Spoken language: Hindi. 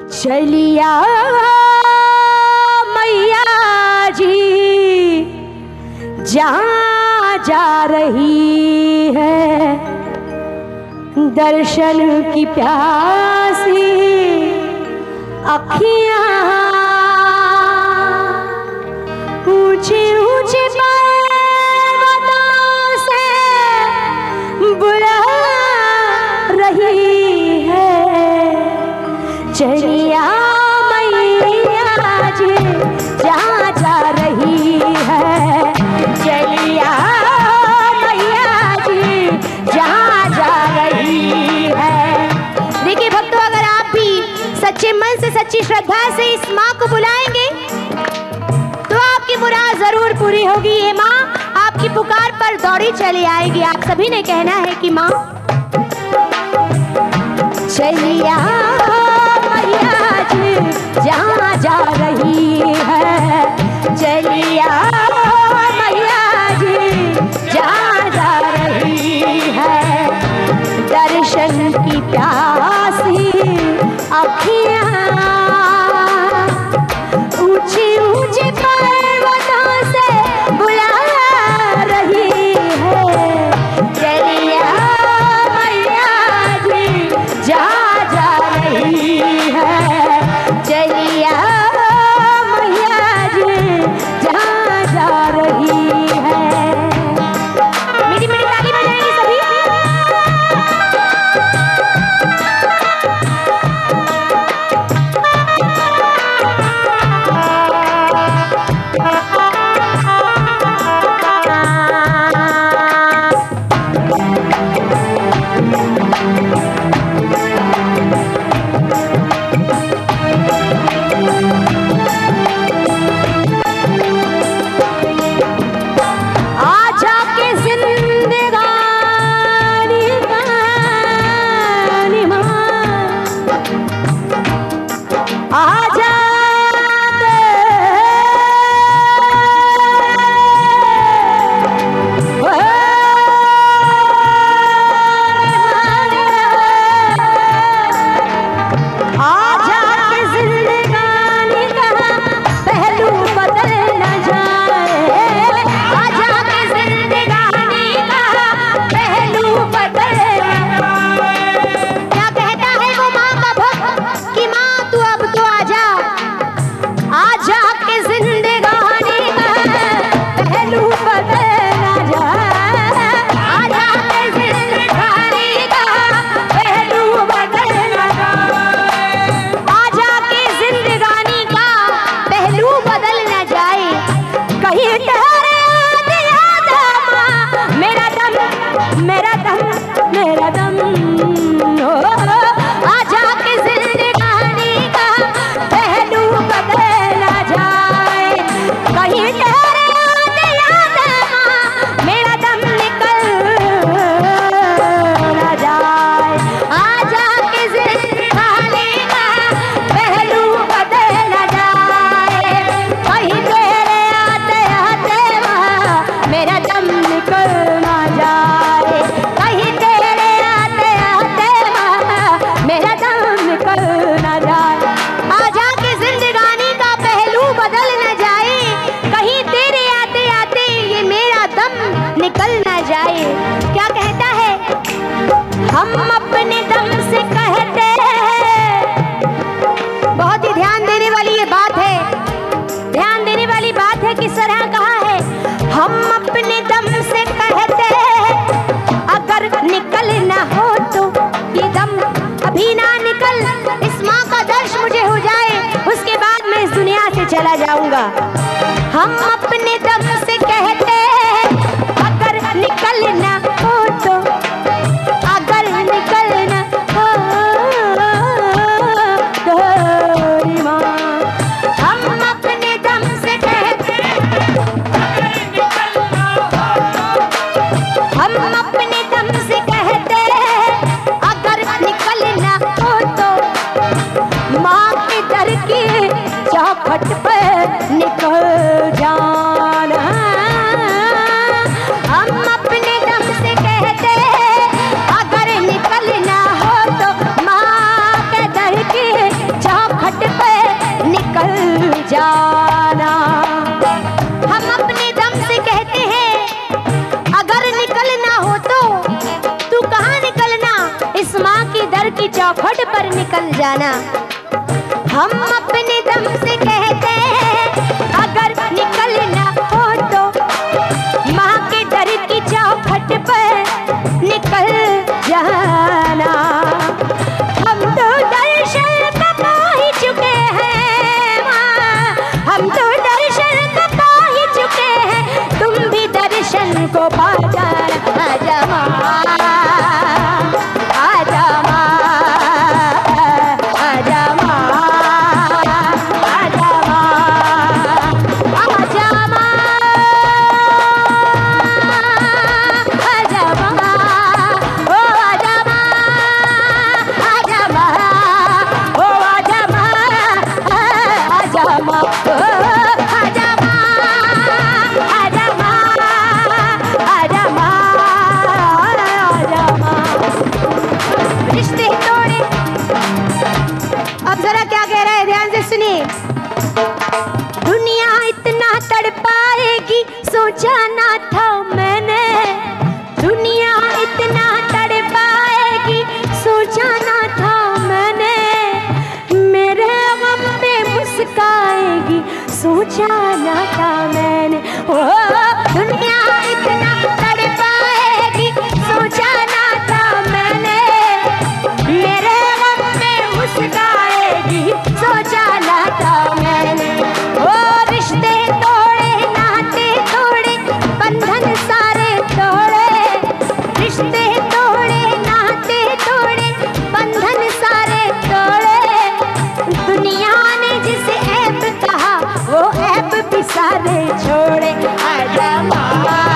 चलिया मैया जी जहाँ जा रही है, दर्शन की प्यासी अखियाँ ऊंचे ऊंचे पर्वतों से बुला रही है। चलिया मैया जी जहाँ जा रही है, चलिया मैया जी जहाँ जा रही है। देखिए भक्तों, अगर आप भी सच्चे मन से सच्ची श्रद्धा से इस माँ को बुलाएंगे तो आपकी मुराद जरूर पूरी होगी। ये माँ आपकी पुकार पर दौड़ी चली आएगी। आप सभी ने कहना है कि माँ चलिया मैया जी जहाँ जा रही है, चलिया मैया जी जहाँ जा रही है। दर्शन की प्यासी अखियाँ ऊंचे ऊंचे पर्वतों से बुला रही है। चलिया मैया जी जहाँ जा रही है, चलिया मैया जी जहाँ जा रही है। मेरी मेरी ताली बजाएंगे सभी। हम अपने दम से कहते हैं, बहुत ही ध्यान देने वाली ये बात है, ध्यान देने वाली बात है। किस तरह कहा है, हम अपने दम से कहते हैं, अगर निकल ना हो तो ये दम अभी ना निकल, इस माँ का दर्श मुझे हो जाए, उसके बाद मैं इस दुनिया से चला जाऊंगा। हम अपने दम से कहते हैं, अगर निकल ना हो तो, अगर निकलना हो तो माँ, हम अपने दम से कहते हैं, हम अपने दम से कहते हैं, अगर निकलना हो तो माँ के दर की चौखट पर निकल जा। जाना। हम अपने दम से कहते हैं अगर निकलना हो तो तू कहाँ निकलना, इस माँ की दर की चौखट पर निकल जाना। हम अपने दम से कहते हैं अगर निकलना हो तो माँ के दर की चौखट पर निकल जाना। हम तो दर्शन का पा ही चुके हैं माँ, हम तो दर्शन का पा ही चुके हैं, तुम भी दर्शन को पा जाना। आजा माँ, आजा माँ, आजा माँ, आजा माँ, आजा माँ, आजा माँ, ओ आजा माँ, आजा माँ, ओ आजा माँ, आजा माँ, ओ आजा माँ, आजा माँ, आजा माँ, आजा माँ। रिश्ते तोड़े, अब जरा क्या कह रहा है ध्यान से सुनिए। दुनिया इतना तड़पाएगी सोचा ना था मैंने, दुनिया इतना तड़पाएगी सोचा ना था मैंने, मेरे गम पे मुस्काएगी सोचा ना था मैंने। ओ दुनिया इतना तड़पाएगी सोचा ना था मैंने, मेरे गम पे मुस्काएगी सोचा ना था मैंने। ओ रिश्ते तोड़े नाते तोड़े बंधन सारे तोड़े, रिश्ते तोड़े नाते तोड़े बंधन सारे तोड़े, दुनिया ने जिसे ऐब कहा वो ऐब भी सारे छोड़े। आजा माँ,